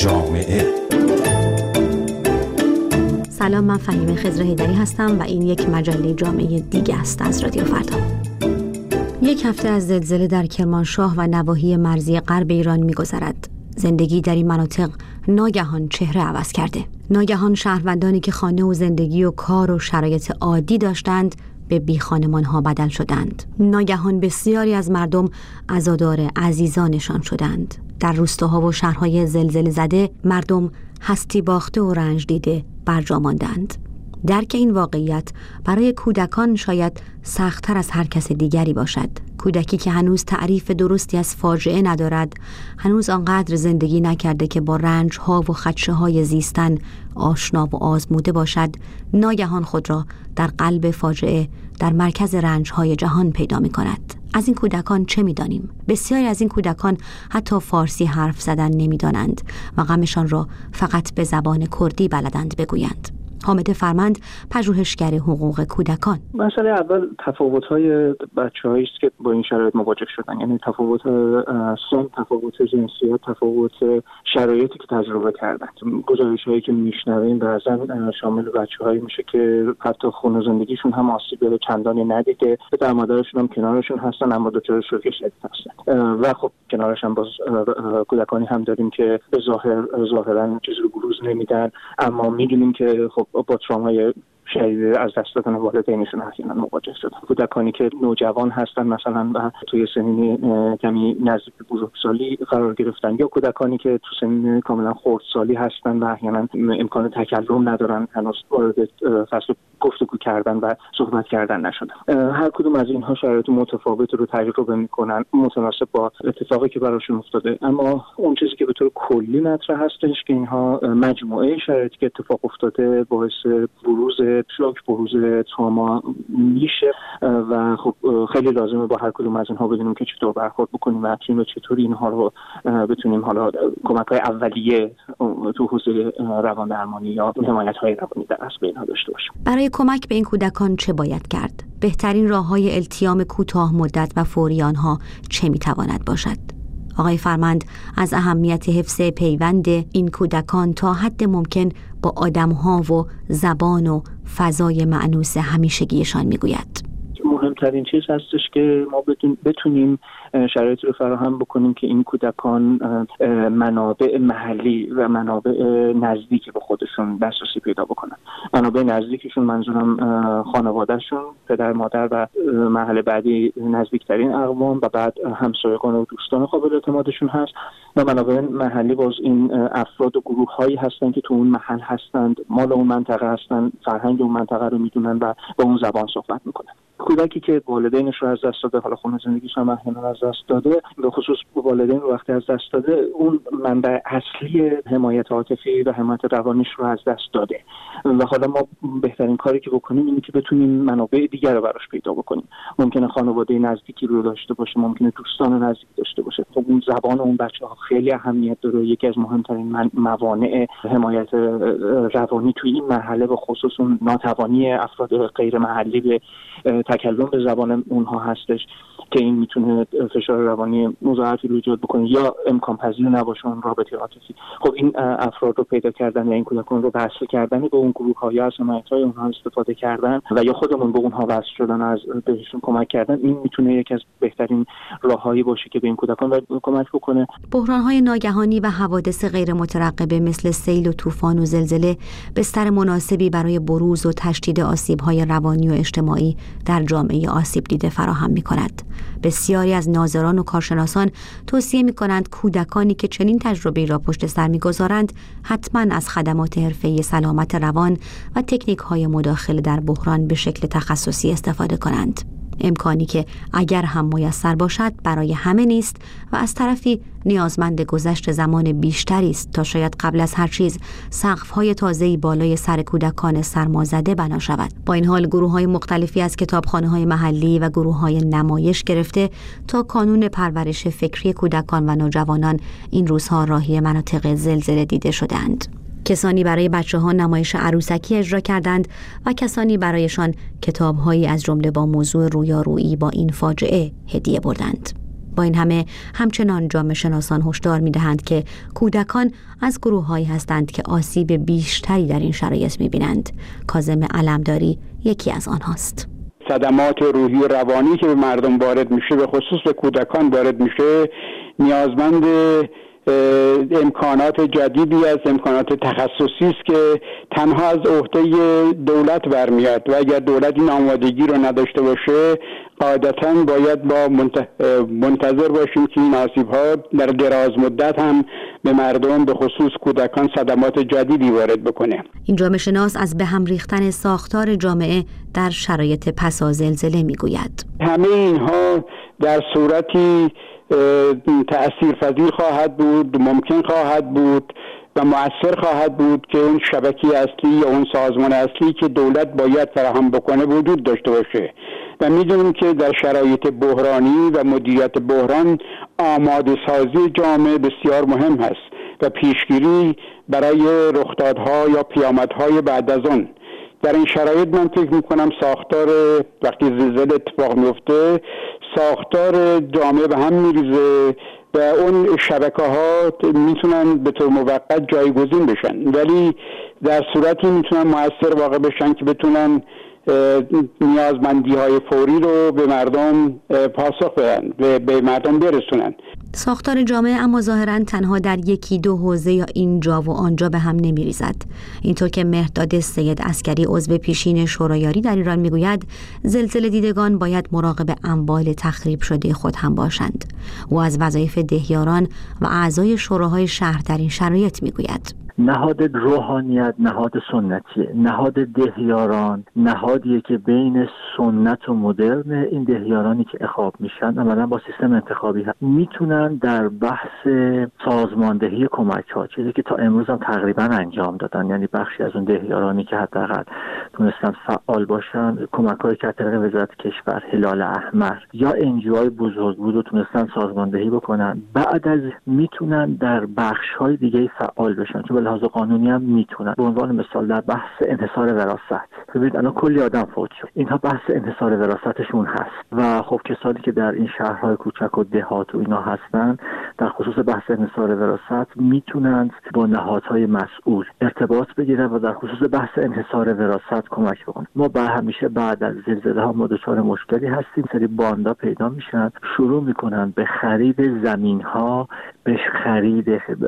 جامعه. سلام، من فهیمه خضر حیدری هستم و این یک مجله جامعه دیگه است از رادیو فردا. یک هفته از زلزله در کرمانشاه و نواحی مرزی غرب ایران می‌گذرد. زندگی در این مناطق ناگهان چهره عوض کرده. ناگهان شهروندانی که خانه و زندگی و کار و شرایط عادی داشتند به بیخانمان‌ها بدل شدند. ناگهان بسیاری از مردم عزادار عزیزانشان شدند. در روستاها و شهرهای زلزله زده مردم هستی باخته و رنج دیده برجا ماندند. درک این واقعیت برای کودکان شاید سخت‌تر از هر کس دیگری باشد. کودکی که هنوز تعریف درستی از فاجعه ندارد، هنوز آنقدر زندگی نکرده که با رنج‌ها و خدشه‌های زیستن آشنا و آزموده باشد، ناگهان خود را در قلب فاجعه، در مرکز رنج‌های جهان پیدا می‌کند. از این کودکان چه می‌دانیم؟ بسیاری از این کودکان حتی فارسی حرف زدن نمی‌دانند و غمشان را فقط به زبان کردی بلدند بگویند. حامد فرمند، پژوهشگر حقوق کودکان: مسئله اول تفاوت‌های بچه‌هایی است که با این شرایط مواجه شدن، یعنی تفاوت سن، تفاوت جنسیت، تفاوت شرایطی که تجربه کردن. گزارش‌هایی که میشنویم بعضن شامل بچه‌هایی میشه که حتی خونه زندگیشون هم آسیب چندانی ندیده، پدر مادرشون هم کنارشون هستن اما دچار شوک شدید هستن و خب کنارش هم باز کودکانی هم داریم که به ظاهرا چیزی رو بروز نمیدن، اما میدونیم که خب با ترومای شدید از دست دادن والدینشون احیانا مواجه شدن. کودکانی که نوجوان هستن مثلا و توی سنین کمی نزدیک بزرگسالی قرار گرفتن، یا کودکانی که تو سنین کاملا خردسالی هستن و احیانا امکان تکلم ندارن، هنوز وارد فصل گفتگو کردن و صحبت کردن نشدن. هر کدوم از اینها شرایط متفاوت رو تجربه میکنن متناسب با اتفاقی که براشون افتاده، اما اون چیزی که به طور کلی مطرح هستش که اینها مجموعه شرایطی که اتفاق افتاده باعث بروز شوک، بروز تروما میشه و خب خیلی لازمه با هر کدوم از اینها بدونیم که چطور برخورد بکنیم و چطور اینها رو بتونیم حالا کمک‌های اولیه تو حوزه روان درمانی یا حمایت‌های روانی در اصل اینها داشته باشیم. برای کمک به این کودکان چه باید کرد؟ بهترین راه‌های التیام کوتاه مدت و فوری آنها چه می‌تواند باشد؟ آقای فرمند از اهمیت حفظ پیوند این کودکان تا حد ممکن با آدم‌ها و زبان و فضای مأنوس همیشگیشان میگوید. مهمترین چیز هستش که ما بتونیم شرایطی رو فراهم بکنیم که این کودکان منابع محلی و منابع نزدیکی به خودشون دسترسی پیدا بکنن. منابع نزدیکشون منظورم خانوادهشون، پدر مادر و محل بعدی نزدیکترین اقوام و بعد همسایگان و دوستان قابل اعتمادشون هست. و منابع محلی باز این افراد و گروه هایی هستن که تو اون محل هستند، مال اون منطقه هستن، فرهنگ اون منطقه رو میدونن و با اون زبان صحبت میکنن. کودکی که والدینش رو از دست داده، حالا خونه زندگیش هم احیانا از دست داده، به خصوص والدین رو وقتی از دست داده، اون منبع اصلی حمایت عاطفی و حمایت روانیش رو از دست داده و حالا ما بهترین کاری که بکنیم اینه که بتونیم منابع دیگر رو براش پیدا بکنیم. ممکنه خانواده نزدیکی رو داشته باشه، ممکنه دوستان نزدیک داشته باشه. خب اون زبان اون بچه‌ها خیلی اهمیت داره. یکی از مهمترین موانع حمایت روانی توی این مرحله به خصوص اون ناتوانی افراد غیر محلی به تکلم به زبان اونها هستش که این میتونه فشار روانی مضاعفی رو ایجاد بکنه یا امکان پذیر نباشه اون رابطه عاطفی. خب این افراد رو پیدا کردن یا این کودکان رو وصل کردن به اون گروه‌ها یا از حمایت‌های اونها استفاده کردن و یا خودمون به اونها وصل شدن از بهشون کمک کردن، این میتونه یکی از بهترین راههایی باشه که به این کودکان کمک بکنه. بحران‌های ناگهانی و حوادث غیر مترقبه مثل سیل و طوفان و زلزله بستر مناسبی برای بروز و تشدید آسیب‌های روانی و اجتماعی در جامعه آسیب دیده فراهم می‌کند. بسیاری از ناظران و کارشناسان توصیه می‌کنند کودکانی که چنین تجربه‌ای را پشت سر می‌گذارند حتماً از خدمات حرفه‌ای سلامت روان و تکنیک‌های مداخله در بحران به شکل تخصصی استفاده کنند. امکانی که اگر هم میسر باشد برای همه نیست و از طرفی نیازمند گذشت زمان بیشتری است تا شاید قبل از هر چیز سقف‌های تازه‌ای بالای سر کودکان سرمازده بنا شود. با این حال گروه‌های مختلفی از کتابخانه‌های محلی و گروه‌های نمایش گرفته تا کانون پرورش فکری کودکان و نوجوانان این روزها راهی مناطق زلزله دیده شدند. کسانی برای بچه‌ها نمایش عروسکی اجرا کردند و کسانی برایشان کتاب‌هایی از جمله با موضوع رویارویی با این فاجعه هدیه بردند. با این همه همچنان جامعه شناسان هشدار می‌دهند که کودکان از گروه‌هایی هستند که آسیب بیشتری در این شرایط می‌بینند. کاظم علمداری یکی از آنهاست. صدمات روحی و روانی که به مردم وارد میشه، به خصوص به کودکان وارد میشه، نیازمند امکانات جدیدی از امکانات تخصصی است که تنها از عهده دولت برمیاد و اگر دولت این آمادگی رو نداشته باشه قاعدتاً باید با منتظر باشیم که این آسیب‌ها در دراز مدت هم به مردم به خصوص کودکان صدمات جدیدی وارد بکنه. این جامعه شناس از به هم ریختن ساختار جامعه در شرایط پس از زلزله میگوید. همه اینها در صورتی تأثیرپذیر خواهد بود، ممکن خواهد بود و مؤثر خواهد بود که اون شبکه اصلی یا اون سازمان اصلی که دولت باید فراهم بکنه وجود داشته باشه و میدونیم که در شرایط بحرانی و مدیریت بحران آماده سازی جامعه بسیار مهم هست و پیشگیری برای رخدادها یا پیامدهای بعد از اون. در این شرایط من فکر میکنم ساختار وقتی زلزله اتفاق میفته ساختار جامعه به هم میریزه و اون شبکه‌ها میتونن به طور موقت جایگزین بشن، ولی در صورتی میتونن مؤثر واقع بشن که بتونن نیازمندی‌های فوری رو به مردم پاسخ بدن و به مردم برسونن. ساختار جامعه اما ظاهراً تنها در یکی دو حوزه یا اینجا و آنجا به هم نمی‌ریزد. اینطور که مهرداد سید عسکری عضو پیشین شورایاری در ایران میگوید زلزله دیدگان باید مراقب اموال تخریب شده خود هم باشند. او از وظایف دهیاران و اعضای شوراهای شهر در این شرایط میگوید. نهاد روحانیت نهاد سنتیه، نهاد دهیاران نهادیه که بین سنت و مدرن. این دهیارانی که اخاب میشن عملا با سیستم انتخابی میتونن در بحث سازماندهی کمک ها، چیزی که تا امروز هم تقریبا انجام دادن، یعنی بخشی از اون دهیارانی که حداقل تونستن فعال باشن، کمک هایی که از طریق وزارت کشور، هلال احمر یا انجیوهای بزرگ بود و تونستن سازماندهی بکنن، بعد از میتونن در بخش های دیگه فعال بشن، چون لحاظ قانونی هم میتونن. به عنوان مثال در بحث انحصار وراثت، ببینید الان کلی آدم فوت شد، اینها بحث انحصار وراثتشون هست و خب کسانی که در این شهرهای کوچک و دهات و اینا هستن در خصوص بحث انحصار وراثت میتونن با نهادهای مسئول ارتباط بگیرن و در خصوص بحث انحصار وراثت کمک بکنن. ما همیشه بعد از زلزله ها ما دچار مشکلی هستیم، سری باندا پیدا میشن، شروع میکنن به خرید زمین ها، به خرید،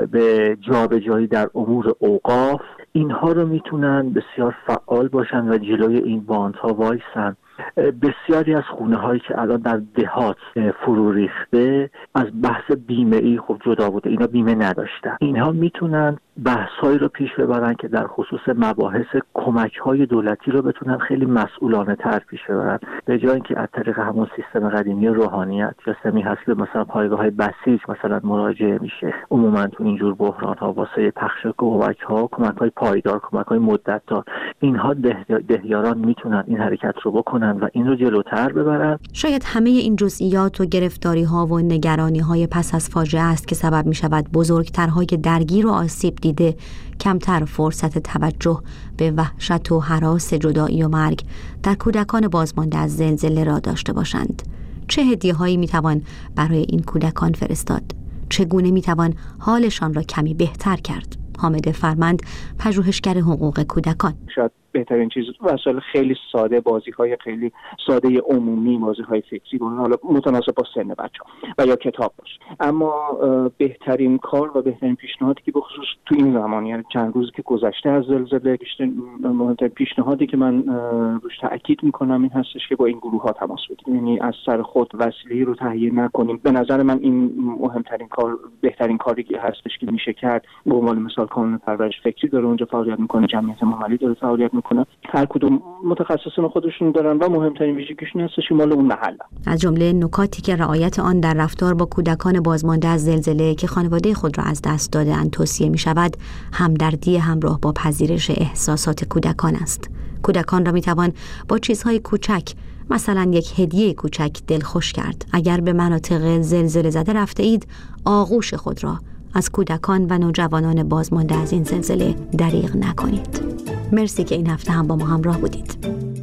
به جابجایی در امور اوقاف. اینها رو میتونن بسیار فعال باشن و جلوی این باندها وایسن. بسیاری از خونه هایی که الان در دهات فرو ریخته از بحث بیمه ای خب جدا بوده، اینا بیمه نداشتن. اینها میتونن بحثایی رو پیش ببرن که در خصوص مباحث کمک های دولتی رو بتونن خیلی مسئولانه تر پیش ببرن، به جای اینکه از طریق همون سیستم قدیمی روحانیت یا سمی هست که مثلا پایگاه های بسیج مثلا مراجعه میشه. عموما تو اینجور بحران ها واسه پخش کمک ها، کمک های پایدار، کمک های مدت دار، اینها دهیاران میتونن این حرکت رو بکنن و این رو جلوتر ببرن. شاید همه این جزئیات و گرفتاری ها و نگرانی های پس از فاجعه است که سبب می شود بزرگترهای درگیر و آسیب دیده کمتر فرصت توجه به وحشت و هراس جدایی و مرگ در کودکان بازمانده از زلزله را داشته باشند. چه هدیه هایی می توان برای این کودکان فرستاد؟ چگونه می توان حالشان را کمی بهتر کرد؟ حامد فرمند، پژوهشگر حقوق کودکان: شاید بهترین چیز وسایل خیلی ساده، بازی‌های خیلی ساده عمومی، بازی‌های فکری باشه، حالا متناسب با سن بچه‌ها و یا کتاب باشه. اما بهترین کار و بهترین پیشنهادی که بخصوص تو این زمان، یعنی چند روزی که گذشته از زلزله، مهمترین پیشنهادی که من روش تاکید می‌کنم این هستش که با این گروه‌ها تماس بگیریم، یعنی از سر خود وسیله‌ای رو تهیه نکنیم. به نظر من این مهمترین کار، بهترین کاری که هستش که میشه کرد. به عنوان مثال کانون پرورش فکری داره اونجا فعالیت می‌کنه، جمعیت محلی داره فعالیت می‌کنه، هر کدوم متخصصان خودشون دارن و مهمترین ویژگیشون هستش مال اون محله. از جمله نکاتی که رعایت آن در رفتار با کودکان بازمانده از زلزله که خانواده خود را از دست داده‌اند توصیه می‌شود، همدردی همراه با پذیرش احساسات کودکان است. کودکان را می‌توان با چیزهای کوچک، مثلا یک هدیه کوچک، دلخوش کرد. اگر به مناطق زلزله زده رفته اید، آغوش خود را از کودکان و نوجوانان بازمانده از این زلزله دریغ نکنید. مرسی که این هفته هم با ما همراه بودید.